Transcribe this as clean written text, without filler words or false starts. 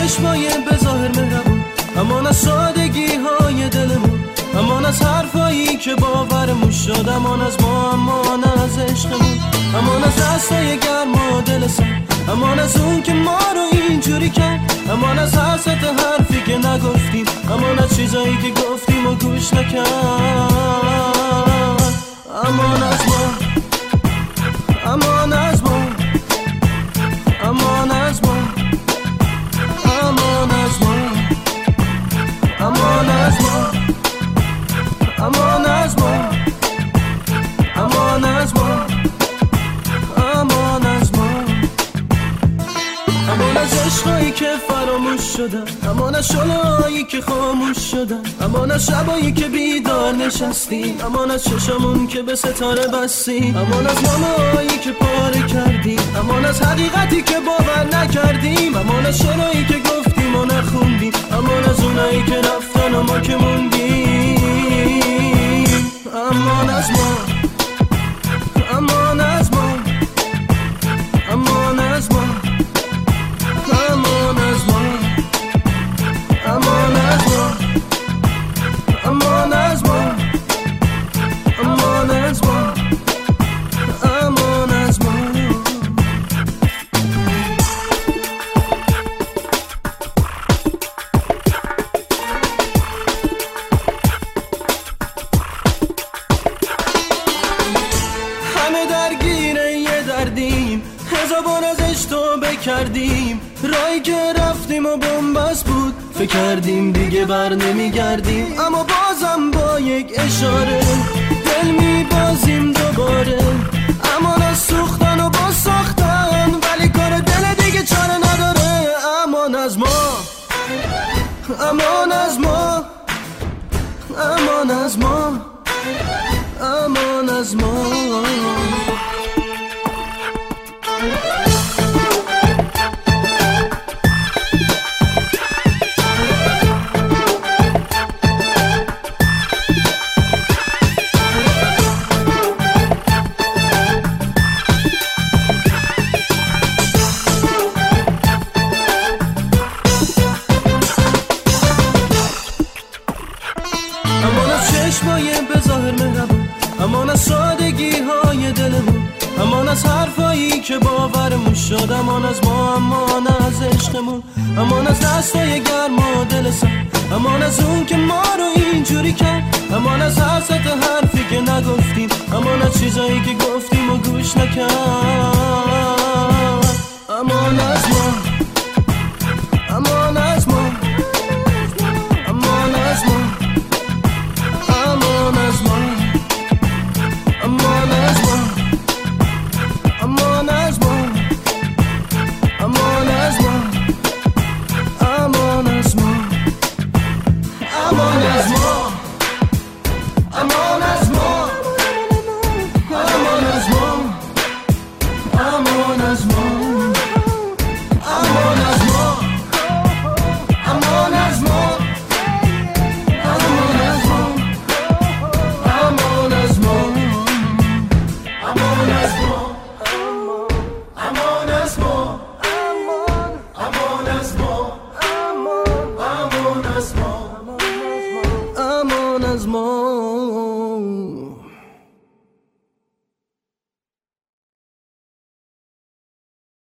چشمای بظاهر مهربون، امان از سادگی های دلمون، امان از حرفایی که باورمون شد، امان از ما، امان از عشقمون، امان از دستای گرم و دل سرد، امان از اون که ما رو اینجوری کرد، امان از هر ست حرفی که نگفتیم، امان از چیزایی که گفتیم و گوش نکرد، امان از ما، امان از ما، امان از ما، امان از ما، امان از ما، امان از ما، امان از ما، امان از ما، امان از عشقایی که فراموش شدن، امان از شعله‌هایی که خاموش شدن، امان از شبایی که بیدار نشستیم، امان از چشمون که به ستاره بستیم، امان از نامه‌هایی که پاره کردیم، امان از حقیقتی که باور نکردیم، امان از شعرهایی که گفتیم و نخوندیم، امان از اونایی که رفتن و ما که موندیم، امان از ما، امان از ما، امان از ما، امان از ما، امان از ما، امان از ما، امان از ما، امان از ما. همه درگیر یه دردیم، هزار ازش توبه کردیم، راهی که رفتیم و بنبست بود، فکر کردیم دیگه بر نمیگردیم، اما بازم با یک اشاره دل میبازیم دوباره، امان از سوختن و با ساختن، ولی کار دل دیگه چاره نداره، امان از ما، امان از ما، امان از ما، امان از ما. امان از چشمای بظاهر مهربون، امان از سادگی های دلمون، امان از حرفایی که باورمون شد، امان از ما، امان از عشقمون، امان از دستای گرم و دل سرد، امان از اون که ما رو اینجوری کرد، امان از هر ست حرفی که نگفتیم، امان از چیزایی که گفتیم و گوش نکرد، امان از ما، امان از ما، امان از ما، امان از ما، امان از ما، امان از ما، امان از ما، امان از ما، امان از ما، امان از ما، امان از ما، امان از ما، امان از ما، امان از ما. As more